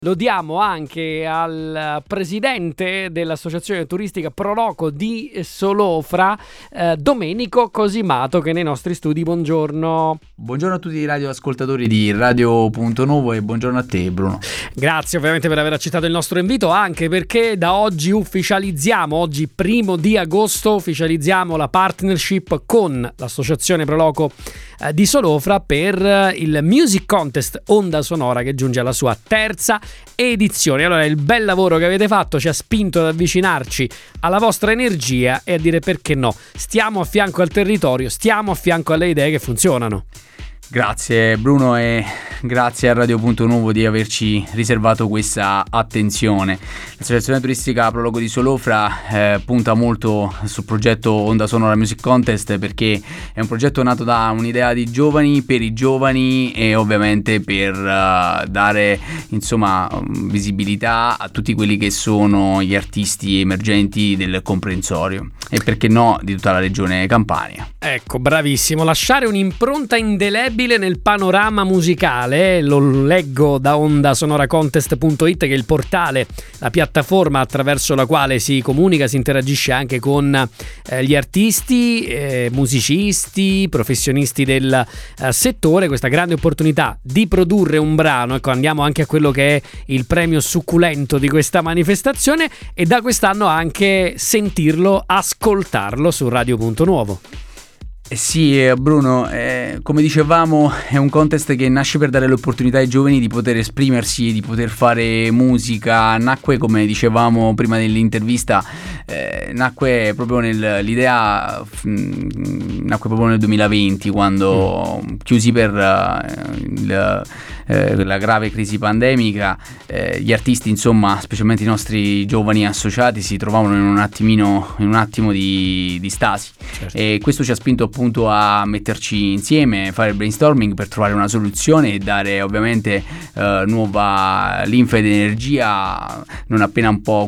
Lo diamo anche al presidente dell'associazione turistica Proloco di Solofra, Domenico Cosimato, che è nei nostri studi. Buongiorno. Buongiorno a tutti i radioascoltatori di Radio Punto Nuovo e buongiorno a te, Bruno. Grazie ovviamente per aver accettato il nostro invito, anche perché da oggi ufficializziamo, oggi 1 di agosto, ufficializziamo la partnership con l'associazione Proloco di Solofra per il Music Contest Onda Sonora, che giunge alla sua terza edizione. Allora, il bel lavoro che avete fatto ci ha spinto ad avvicinarci alla vostra energia e a dire: perché no, stiamo a fianco al territorio, stiamo a fianco alle idee che funzionano. Grazie Bruno e grazie a Radio Punto Nuovo di averci riservato questa attenzione. L'associazione turistica Prologo di Solofra punta molto sul progetto Onda Sonora Music Contest, perché è un progetto nato da un'idea di giovani per i giovani e ovviamente per dare visibilità a tutti quelli che sono gli artisti emergenti del comprensorio e perché no di tutta la regione Campania. Ecco, bravissimo, lasciare un'impronta indelebile nel panorama musicale. Lo leggo da ondasonoracontest.it, che è il portale, la piattaforma attraverso la quale si comunica, si interagisce anche con gli artisti, musicisti, professionisti del settore. Questa grande opportunità di produrre un brano, ecco, andiamo anche a quello che è il premio succulento di questa manifestazione, e da quest'anno anche sentirlo, ascoltarlo su Radio Punto Nuovo. Sì, Bruno, come dicevamo, è un contest che nasce per dare l'opportunità ai giovani di poter esprimersi, di poter fare musica. Nacque, come dicevamo prima dell'intervista, nacque proprio l'idea nacque proprio nel 2020, quando chiusi per la grave crisi pandemica, gli artisti, specialmente i nostri giovani associati, si trovavano in un attimo di stasi. Certo. E questo ci ha spinto appunto a metterci insieme, fare il brainstorming per trovare una soluzione e dare ovviamente nuova linfa ed energia non appena un po'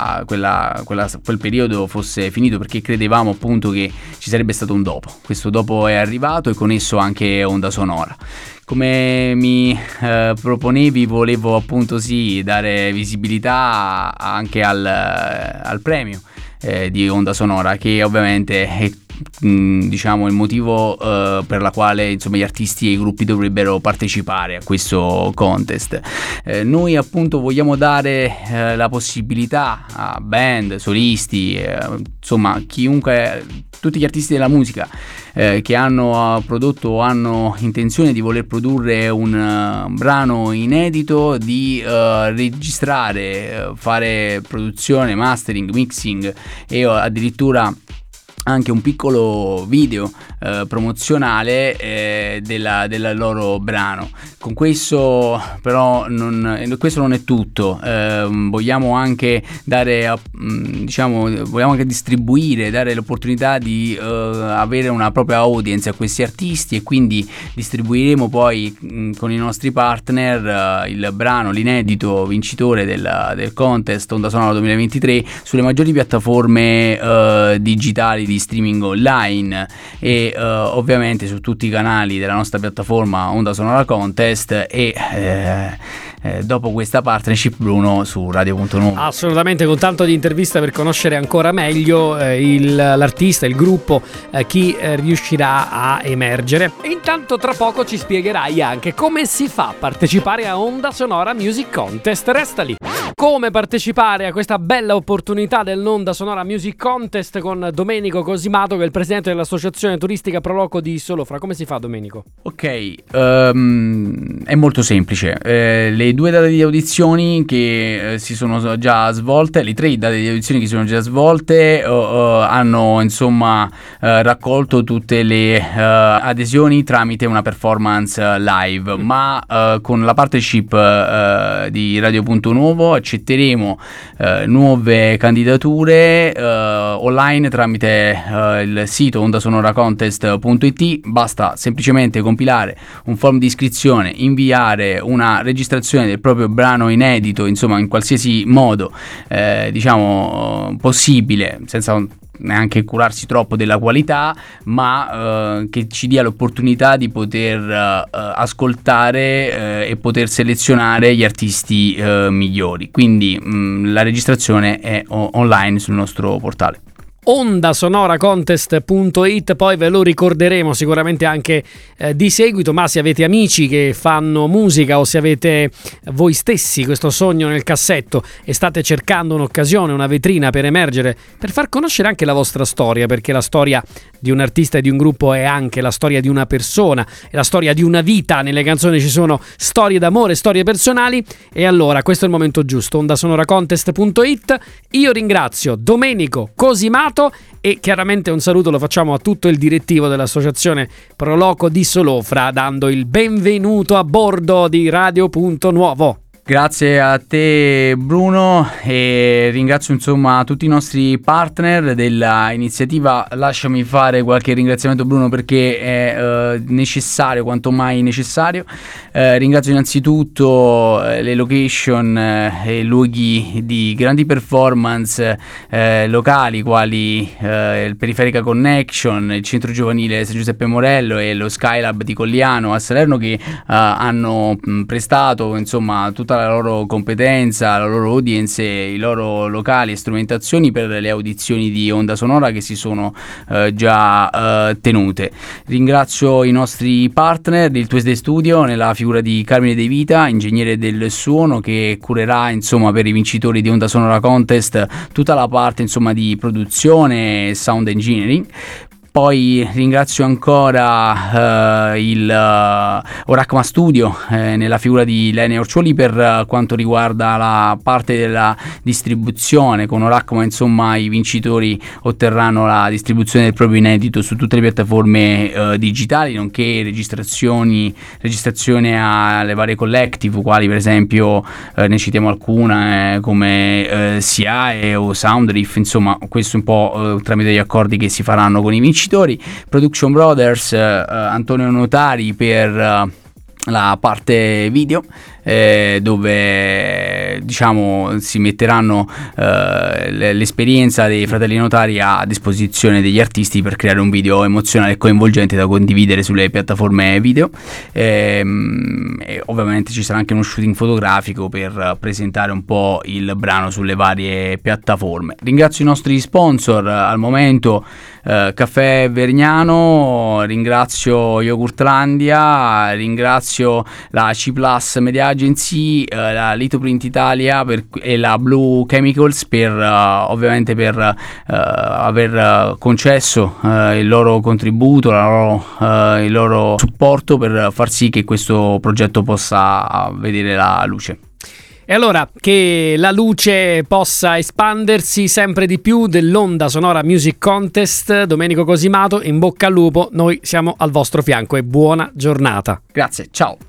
quel periodo fosse finito, perché credevamo appunto che ci sarebbe stato un dopo. Questo dopo è arrivato e con esso anche Onda Sonora. Come mi proponevi, volevo appunto dare visibilità anche al premio di Onda Sonora, che ovviamente è il motivo per la quale gli artisti e i gruppi dovrebbero partecipare a questo contest. Noi appunto vogliamo dare la possibilità a band, solisti, chiunque, tutti gli artisti della musica che hanno prodotto o hanno intenzione di voler produrre un brano inedito, di registrare, fare produzione, mastering, mixing e addirittura anche un piccolo video promozionale del loro brano. Con questo però questo non è tutto. Vogliamo anche vogliamo anche distribuire, dare l'opportunità di avere una propria audience a questi artisti, e quindi distribuiremo poi con i nostri partner il brano, l'inedito vincitore del contest Onda Sonora 2023 sulle maggiori piattaforme digitali di streaming online e ovviamente su tutti i canali della nostra piattaforma Onda Sonora Contest e dopo questa partnership, Bruno, su Radio Punto Nuovo. Assolutamente, con tanto di intervista per conoscere ancora meglio l'artista, il gruppo, chi riuscirà a emergere. E intanto tra poco ci spiegherai anche come si fa a partecipare a Onda Sonora Music Contest. Resta lì. Come partecipare a questa bella opportunità dell'Onda Sonora Music Contest con Domenico Cosimato, che è il presidente dell'associazione turistica Proloco di Solofra. Come si fa, Domenico? Ok, è molto semplice. Le 2 date di audizioni che si sono già svolte, le 3 date di audizioni che si sono già svolte hanno raccolto tutte le adesioni tramite una performance live, ma con la partnership di Radio Punto Nuovo accetteremo nuove candidature online tramite il sito ondasonoracontest.it. Basta semplicemente compilare un form di iscrizione, inviare una registrazione del proprio brano inedito, in qualsiasi modo possibile, senza neanche curarsi troppo della qualità, ma che ci dia l'opportunità di poter ascoltare e poter selezionare gli artisti migliori. Quindi la registrazione è online sul nostro portale. Ondasonoracontest.it, poi ve lo ricorderemo sicuramente anche di seguito, ma se avete amici che fanno musica o se avete voi stessi questo sogno nel cassetto e state cercando un'occasione, una vetrina per emergere, per far conoscere anche la vostra storia, perché la storia di un artista e di un gruppo è anche la storia di una persona, è la storia di una vita. Nelle canzoni ci sono storie d'amore, storie personali, e allora questo è il momento giusto. Ondasonoracontest.it. Io ringrazio Domenico Cosimato e chiaramente un saluto lo facciamo a tutto il direttivo dell'associazione Proloco di Solofra, dando il benvenuto a bordo di Radio Punto Nuovo. Grazie a te Bruno, e ringrazio insomma tutti i nostri partner della iniziativa. Lasciami fare qualche ringraziamento Bruno, perché è necessario, quanto mai necessario. Ringrazio innanzitutto le location e luoghi di grandi performance locali quali il Periferica Connection, il Centro Giovanile San Giuseppe Morello e lo Skylab di Colliano a Salerno, che hanno prestato insomma tutta la loro competenza, la loro audience, i loro locali e strumentazioni per le audizioni di Onda Sonora che si sono già tenute. Ringrazio i nostri partner, il Tuesday Studio nella figura di Carmine De Vita, ingegnere del suono, che curerà insomma per i vincitori di Onda Sonora Contest tutta la parte insomma di produzione e sound engineering. Poi ringrazio ancora il Oracma Studio nella figura di Lene Orcioli per quanto riguarda la parte della distribuzione. Con Oracma insomma i vincitori otterranno la distribuzione del proprio inedito su tutte le piattaforme digitali, nonché registrazione alle varie collective, quali per esempio ne citiamo alcune come SIAE o Soundriff. Insomma, questo un po' tramite gli accordi che si faranno con i vincitori. Production Brothers, Antonio Notari per la parte video, dove diciamo si metteranno l'esperienza dei fratelli Notari a disposizione degli artisti per creare un video emozionale e coinvolgente da condividere sulle piattaforme video, e ovviamente ci sarà anche uno shooting fotografico per presentare un po' il brano sulle varie piattaforme. Ringrazio i nostri sponsor al momento, Caffè Vergnano, ringrazio Yogurtlandia, ringrazio la C Plus Media Agency, la Lithoprint Italia e la Blue Chemicals per ovviamente per aver concesso il loro contributo, il loro supporto per far sì che questo progetto possa vedere la luce. E allora, che la luce possa espandersi sempre di più dell'Onda Sonora Music Contest. Domenico Cosimato, in bocca al lupo, noi siamo al vostro fianco e buona giornata. Grazie, ciao.